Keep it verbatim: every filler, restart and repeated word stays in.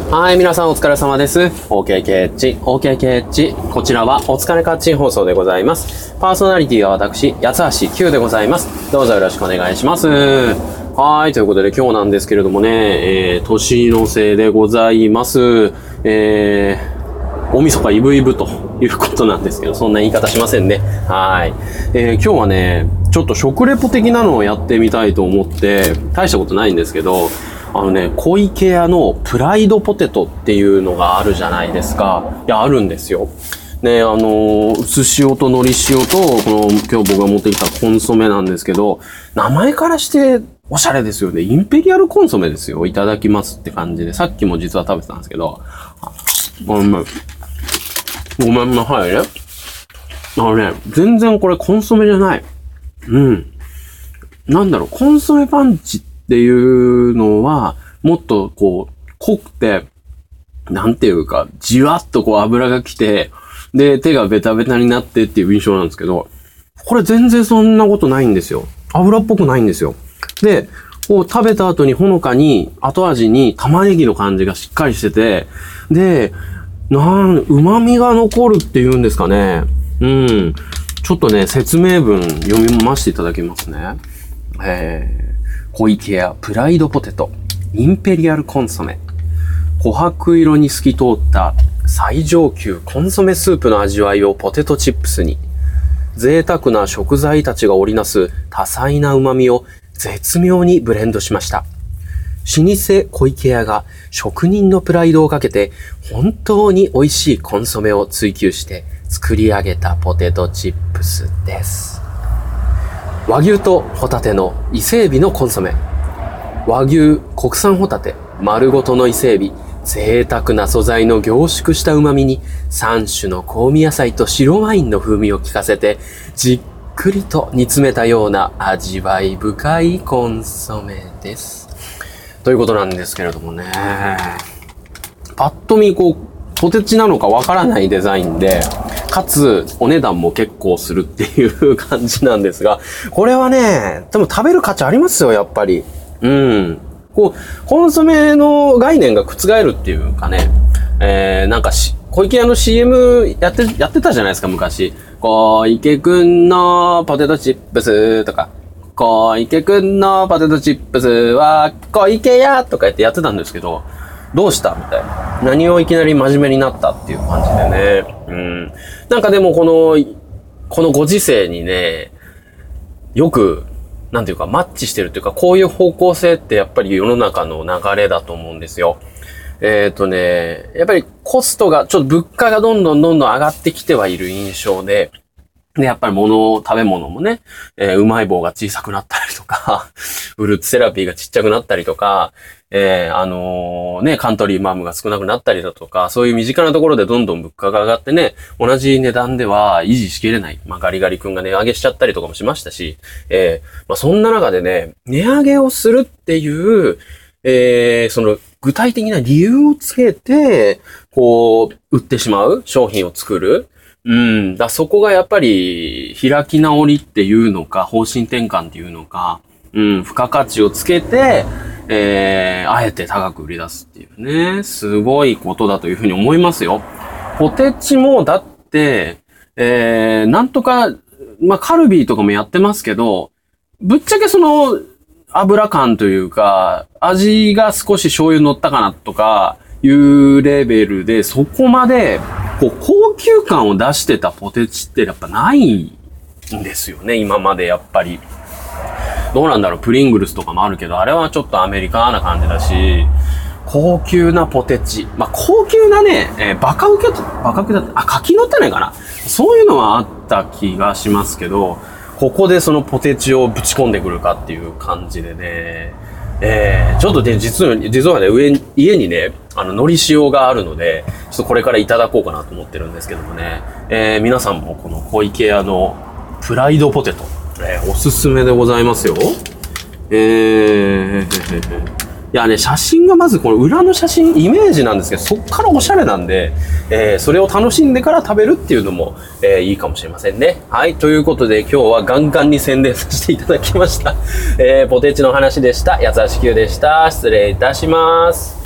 はい、皆さんお疲れ様です。OK ケッチ、OK ケッチ。こちらはお疲れカッチン放送でございます。パーソナリティは私、八橋 Q でございます。どうぞよろしくお願いします。はい、ということで今日なんですけれどもね、えー、年のせいでございます。えー、大晦日イブイブということなんですけど、そんな言い方しませんね。はい。えー、今日はね、ちょっと食レポ的なのをやってみたいと思って、大したことないんですけど、あのね、小池屋のプライドポテトっていうのがあるじゃないですか。いや、あるんですよ。ね、あのー、薄塩と海苔塩と、この、今日僕が持ってきたコンソメなんですけど、名前からしておしゃれですよね。インペリアルコンソメですよ。いただきますって感じで。さっきも実は食べてたんですけど、ごめん、ごめんなさいね。あのね、全然これコンソメじゃない。うん。なんだろう、コンソメパンチっていうのは、もっとこう、濃くて、なんていうか、じわっとこう油が来て、で、手がベタベタになってっていう印象なんですけど、これ全然そんなことないんですよ。油っぽくないんですよ。で、こう食べた後にほのかに、後味に玉ねぎの感じがしっかりしてて、で、なん、旨味が残るっていうんですかね。うん。ちょっとね、説明文読みましていただきますね。えー小池屋プライドポテトインペリアルコンソメ琥珀色に透き通った最上級コンソメスープの味わいをポテトチップスに贅沢な食材たちが織りなす多彩な旨味を絶妙にブレンドしました。老舗小池屋が職人のプライドをかけて本当に美味しいコンソメを追求して作り上げたポテトチップスです。和牛とホタテの伊勢海老のコンソメ。和牛、国産ホタテ、丸ごとの伊勢海老。贅沢な素材の凝縮した旨味にさん種の香味野菜と白ワインの風味を効かせてじっくりと煮詰めたような味わい深いコンソメです。ということなんですけれどもね。パッと見こう、ポテチなのかわからないデザインで、かつ、お値段も結構するっていう感じなんですが、これはね、でも食べる価値ありますよ、やっぱり。うん。こう、コンソメの概念が覆るっていうかね、えー、なんかし、小池屋の シーエム やって、やってたじゃないですか、昔。小池くんのポテトチップスとか、小池くんのポテトチップスは小池屋とか言ってやってたんですけど、どうしたみたいな。何をいきなり真面目になったっていう感じでね。うん。なんかでもこの、このご時世にね、よく、なんていうかマッチしてるっていうか、こういう方向性ってやっぱり世の中の流れだと思うんですよ。えっとね、やっぱりコストが、ちょっと物価がどんどんどんどん上がってきてはいる印象で、で、やっぱり物、食べ物もね、えー、うまい棒が小さくなったりとか、フルーツセラピーがちっちゃくなったりとか、えー、あのー、ね、カントリーマームが少なくなったりだとか、そういう身近なところでどんどん物価が上がってね、同じ値段では維持しきれない。まあ、ガリガリ君が値上げしちゃったりとかもしましたし、えー、まあ、そんな中でね、値上げをするっていう、えー、その、具体的な理由をつけて、こう、売ってしまう商品を作る。うん。だそこがやっぱり、開き直りっていうのか、方針転換っていうのか、うん、付加価値をつけて、えー、あえて高く売り出すっていうね、すごいことだというふうに思いますよ。ポテチも、だって、えー、なんとか、まあ、カルビーとかもやってますけど、ぶっちゃけその、油感というか、味が少し醤油乗ったかなとか、いうレベルで、そこまで、こう、高級感を出してたポテチってやっぱないんですよね、今までやっぱり。どうなんだろう、プリングルスとかもあるけど、あれはちょっとアメリカーな感じだし、高級なポテチ。まあ、高級なね、えー、バカウケ、バカウケだった、あ、柿の種かな。そういうのはあった気がしますけど、ここでそのポテチをぶち込んでくるかっていう感じでね、えー、ちょっとね、実は、実はね、上に、家にね、あの、海苔塩があるので、ちょっとこれからいただこうかなと思ってるんですけどもね、えー、皆さんもこの小池屋のプライドポテト、えー、おすすめでございますよ。えー、いやね、写真がまずこの裏の写真、イメージなんですけど、そっからおしゃれなんで、えー、それを楽しんでから食べるっていうのも、えー、いいかもしれませんね。はい、ということで今日はガンガンに宣伝させていただきました。えー、ポテチの話でした。八橋 Q でした。失礼いたします。